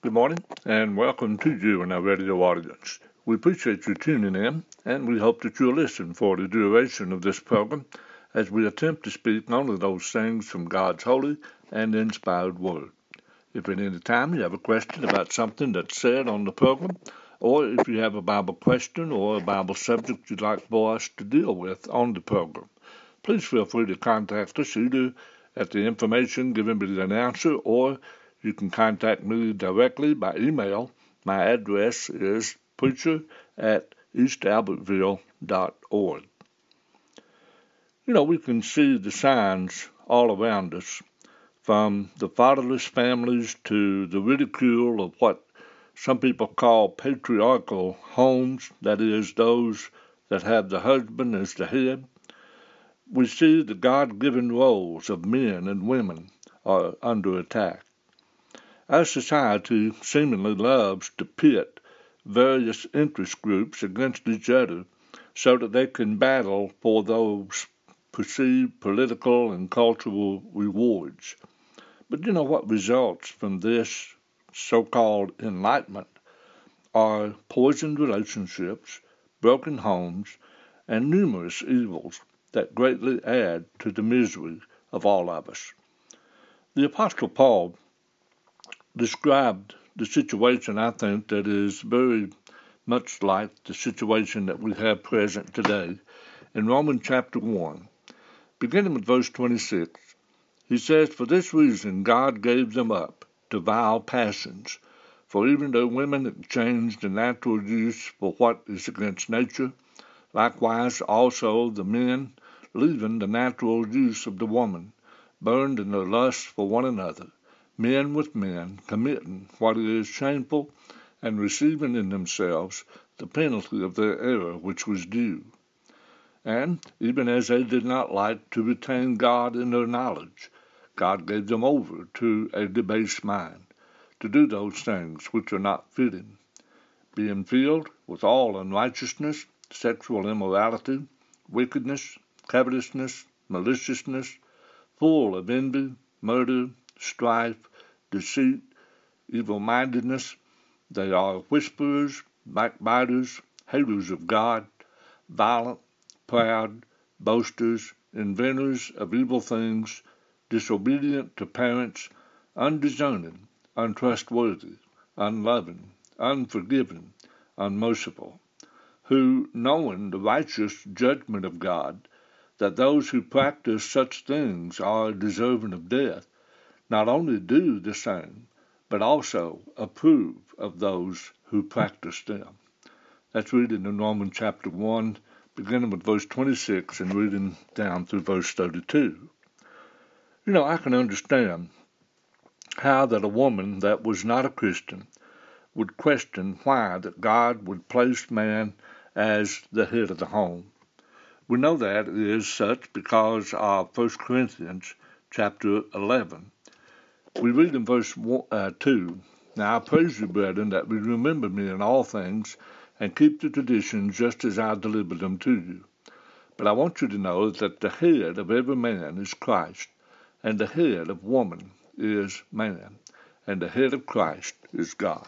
Good morning, and welcome to you and our radio audience. We appreciate you tuning in, and we hope that you'll listen for the duration of this program as we attempt to speak only those things from God's holy and inspired Word. If at any time you have a question about something that's said on the program, or if you have a Bible question or a Bible subject you'd like for us to deal with on the program, please feel free to contact us either at the information given by the announcer, or you can contact me directly by email. My address is preacher@eastalbertville.org. We can see the signs all around us, from the fatherless families to the ridicule of what some people call patriarchal homes, that is, those that have the husband as the head. We see the God-given roles of men and women are under attack. Our society seemingly loves to pit various interest groups against each other so that they can battle for those perceived political and cultural rewards. But what results from this so-called enlightenment are poisoned relationships, broken homes, and numerous evils that greatly add to the misery of all of us. The Apostle Paul described the situation, I think, that is very much like the situation that we have present today in Romans chapter 1. Beginning with verse 26, he says, "For this reason God gave them up to vile passions, for even though women exchanged the natural use for what is against nature, likewise also the men, leaving the natural use of the woman, burned in their lust for one another, men with men, committing what is shameful, and receiving in themselves the penalty of their error which was due. And even as they did not like to retain God in their knowledge, God gave them over to a debased mind, to do those things which are not fitting, being filled with all unrighteousness, sexual immorality, wickedness, covetousness, maliciousness, full of envy, murder, strife, deceit, evil-mindedness. They are whisperers, backbiters, haters of God, violent, proud, boasters, inventors of evil things, disobedient to parents, undiscerning, untrustworthy, unloving, unforgiving, unmerciful, who, knowing the righteous judgment of God, that those who practice such things are deserving of death, not only do the same, but also approve of those who practice them." That's reading in Romans chapter 1, beginning with verse 26 and reading down through verse 32. I can understand how that a woman that was not a Christian would question why that God would place man as the head of the home. We know that is such because of 1 Corinthians chapter 11. We read in verse 2, "Now I praise you, brethren, that we remember me in all things, and keep the traditions just as I delivered them to you. But I want you to know that the head of every man is Christ, and the head of woman is man, and the head of Christ is God."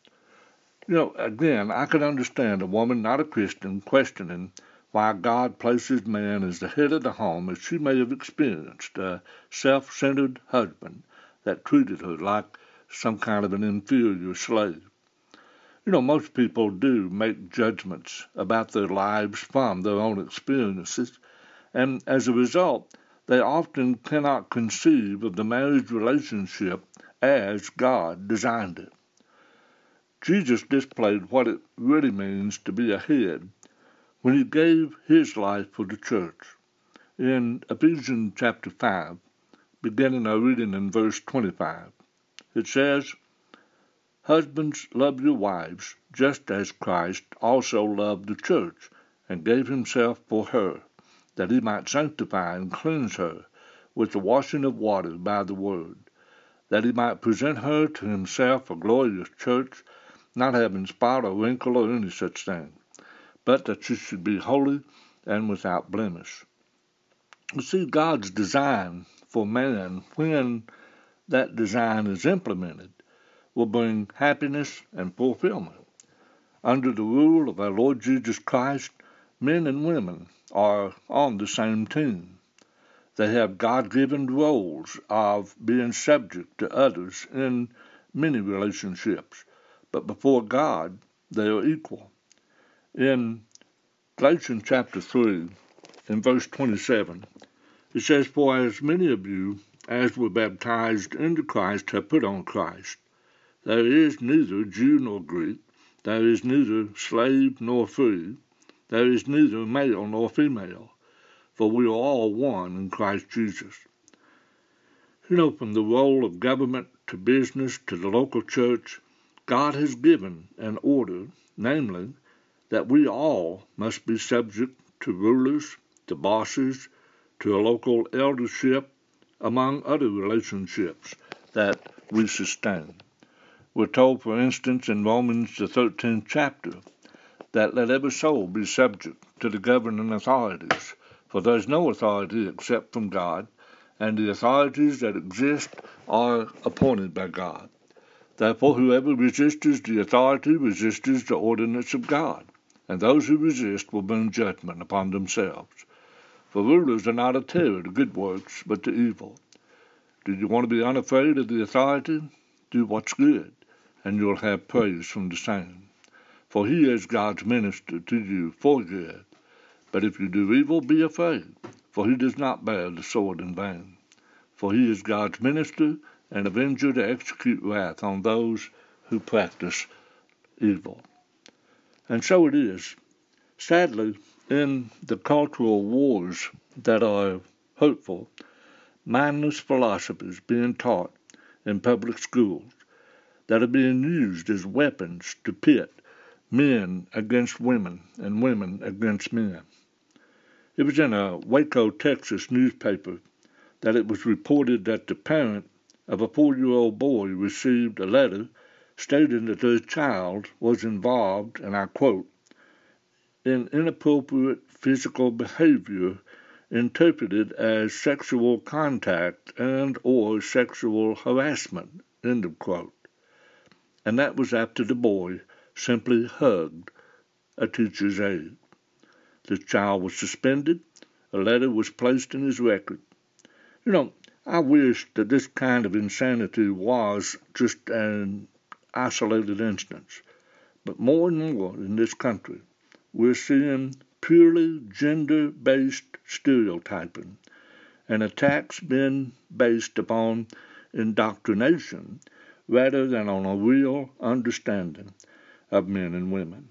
Again, I can understand a woman not a Christian questioning why God places man as the head of the home, as she may have experienced a self-centered husband that treated her like some kind of an inferior slave. Most people do make judgments about their lives from their own experiences, and as a result, they often cannot conceive of the marriage relationship as God designed it. Jesus displayed what it really means to be a head when he gave his life for the church. In Ephesians chapter 5, beginning our reading in verse 25, it says, "Husbands, love your wives, just as Christ also loved the church, and gave himself for her, that he might sanctify and cleanse her with the washing of water by the word, that he might present her to himself a glorious church, not having spot or wrinkle or any such thing, but that she should be holy and without blemish." You see, God's design for man, when that design is implemented, will bring happiness and fulfillment. Under the rule of our Lord Jesus Christ, men and women are on the same team. They have God-given roles of being subject to others in many relationships, but before God, they are equal. In Galatians chapter 3, in verse 27, it says, "For as many of you as were baptized into Christ have put on Christ. There is neither Jew nor Greek, there is neither slave nor free, there is neither male nor female, for we are all one in Christ Jesus." From the role of government to business to the local church, God has given an order, namely, that we all must be subject to rulers, to bosses, to a local eldership, among other relationships that we sustain. We're told, for instance, in Romans the 13th chapter, that let every soul be subject to the governing authorities, for there is no authority except from God, and the authorities that exist are appointed by God. Therefore, whoever resists the authority resists the ordinance of God, and those who resist will bring judgment upon themselves. For rulers are not a terror to good works, but to evil. Do you want to be unafraid of the authority? Do what's good, and you'll have praise from the same. For he is God's minister to you for good. But if you do evil, be afraid, for he does not bear the sword in vain. For he is God's minister and avenger to execute wrath on those who practice evil. And so it is. Sadly, in the cultural wars that are hurtful, mindless philosophies being taught in public schools that are being used as weapons to pit men against women and women against men. It was in a Waco, Texas newspaper that it was reported that the parent of a 4-year-old boy received a letter stating that their child was involved, and I quote, in inappropriate physical behavior interpreted as sexual contact and or sexual harassment, end of quote. And that was after the boy simply hugged a teacher's aide. The child was suspended. A letter was placed in his record. I wish that this kind of insanity was just an isolated instance. But more and more in this country, we're seeing purely gender-based stereotyping and attacks being based upon indoctrination rather than on a real understanding of men and women.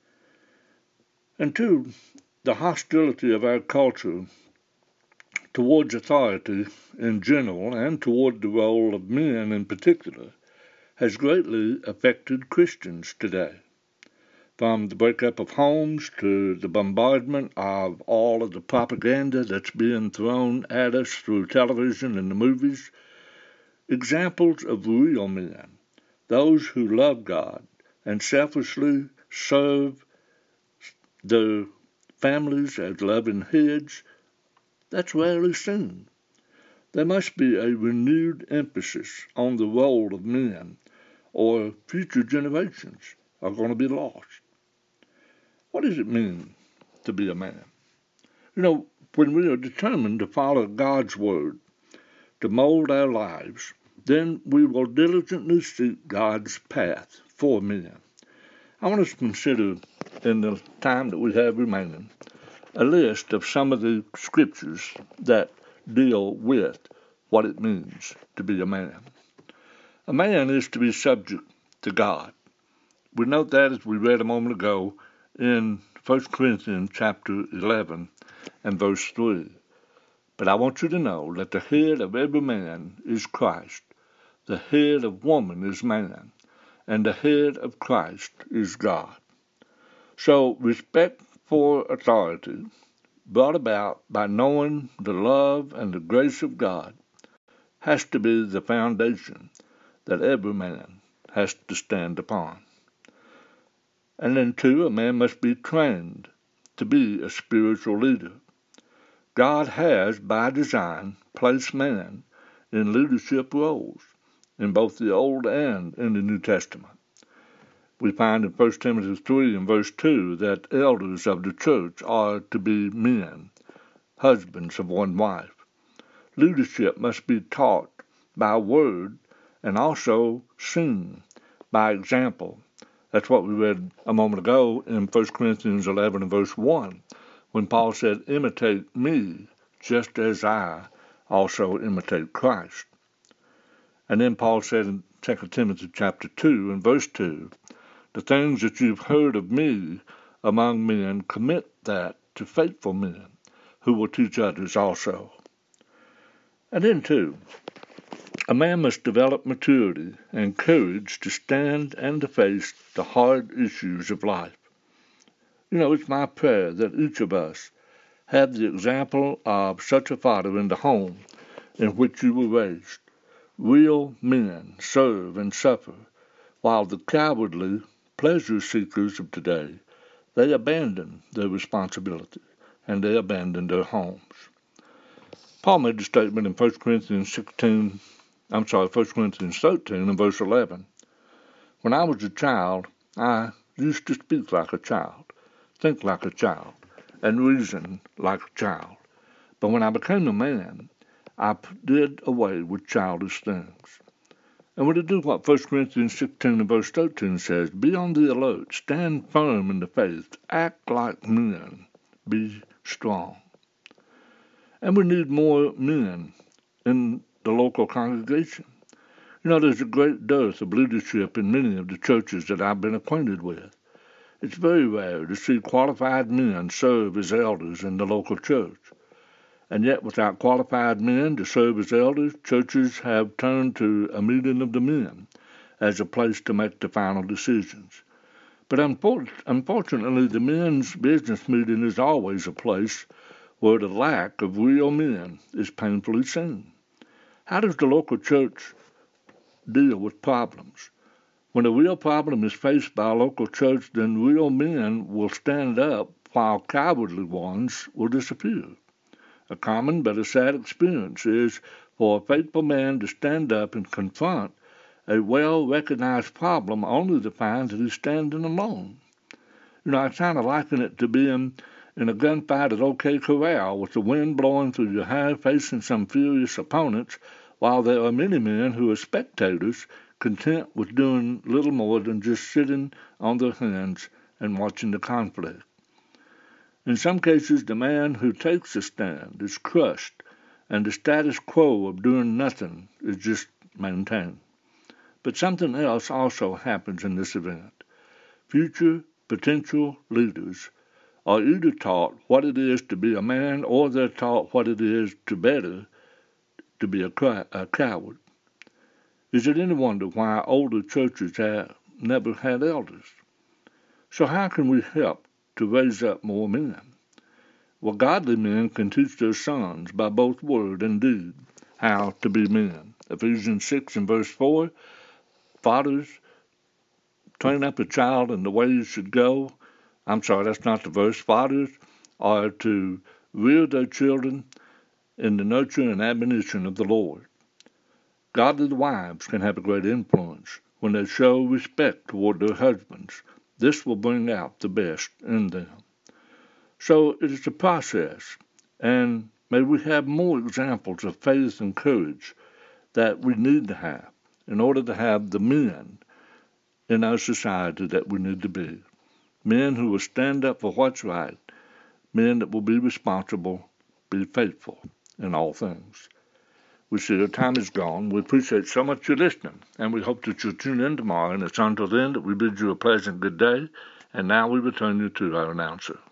And two, the hostility of our culture towards authority in general and toward the role of men in particular has greatly affected Christians today. From the breakup of homes to the bombardment of all of the propaganda that's being thrown at us through television and the movies, examples of real men, those who love God and selflessly serve their families as loving heads, that's rarely seen. There must be a renewed emphasis on the role of men, or future generations are going to be lost. What does it mean to be a man? When we are determined to follow God's word, to mold our lives, then we will diligently seek God's path for men. I want us to consider, in the time that we have remaining, a list of some of the scriptures that deal with what it means to be a man. A man is to be subject to God. We note that, as we read a moment ago, in 1 Corinthians chapter 11 and verse 3. But I want you to know that the head of every man is Christ, the head of woman is man, and the head of Christ is God. So respect for authority, brought about by knowing the love and the grace of God, has to be the foundation that every man has to stand upon. And then two, a man must be trained to be a spiritual leader. God has, by design, placed man in leadership roles, in both the Old and in the New Testament. We find in 1 Timothy 3 and verse 2 that elders of the church are to be men, husbands of one wife. Leadership must be taught by word and also seen by example. That's what we read a moment ago in 1 Corinthians 11 and verse 1, when Paul said, imitate me, just as I also imitate Christ. And then Paul said in 2 Timothy chapter 2 and verse 2, the things that you've heard of me among men, commit that to faithful men who will teach others also. And then, too, a man must develop maturity and courage to stand and to face the hard issues of life. You know, it's my prayer that each of us have the example of such a father in the home in which you were raised. Real men serve and suffer, while the cowardly pleasure seekers of today, they abandon their responsibility and they abandon their homes. Paul made the statement in 1 Corinthians 13 and verse 11. When I was a child, I used to speak like a child, think like a child, and reason like a child. But when I became a man, I did away with childish things. And we're to do what 1 Corinthians 16 and verse 13 says, be on the alert, stand firm in the faith, act like men, be strong. And we need more men in the local congregation. You know, there's a great dearth of leadership in many of the churches that I've been acquainted with. It's very rare to see qualified men serve as elders in the local church. And yet, without qualified men to serve as elders, churches have turned to a meeting of the men as a place to make the final decisions. But unfortunately, the men's business meeting is always a place where the lack of real men is painfully seen. How does the local church deal with problems? When a real problem is faced by a local church, then real men will stand up while cowardly ones will disappear. A common but a sad experience is for a faithful man to stand up and confront a well-recognized problem only to find that he's standing alone. You know, I kind of liken it to being in a gunfight at OK Corral with the wind blowing through your hair, facing some furious opponents, while there are many men who are spectators, content with doing little more than just sitting on their hands and watching the conflict. In some cases, the man who takes a stand is crushed, and the status quo of doing nothing is just maintained. But something else also happens in this event. Future potential leaders are either taught what it is to be a man, or they're taught what it is to be a coward. Is it any wonder why older churches have never had elders? So how can we help to raise up more men? Well, godly men can teach their sons by both word and deed how to be men. Ephesians 6 and verse 4, fathers, train up a child in the way he should go. That's not the verse. Fathers are to rear their children in the nurture and admonition of the Lord. Godly wives can have a great influence when they show respect toward their husbands. This will bring out the best in them. So it is a process, and may we have more examples of faith and courage that we need to have in order to have the men in our society that we need to be. Men who will stand up for what's right, men that will be responsible, be faithful in all things. We see our time is gone. We appreciate so much your listening, and we hope that you'll tune in tomorrow. And it's until then that we bid you a pleasant good day. And now we return you to our announcer.